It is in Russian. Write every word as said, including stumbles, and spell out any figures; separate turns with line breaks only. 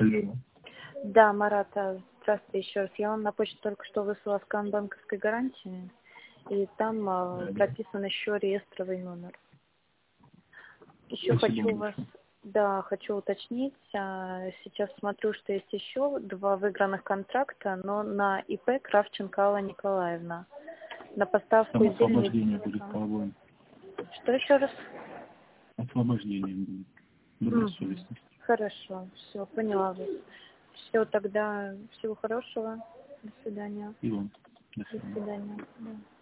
Алло.
Да, Марат, а, здравствуйте еще раз. Я вам на почту только что выслала скан банковской гарантии, и там а,
Да, да.
прописан еще реестровый номер. Еще
Спасибо
хочу
вам
у вас,
большое.
да, хочу уточнить. а, Сейчас смотрю, что есть еще два выигранных контракта, но на ИП Кравченко Алла Николаевна. На поставку
Там
изделий
освобождение будет
медицинского.
по обоим.
Что еще раз?
Освобождение будет.
Мгм.
Добросовестность.
Хорошо, все, поняла вас. Все, тогда всего хорошего. До свидания.
И вам. До
До
свидания.
свидания. Да.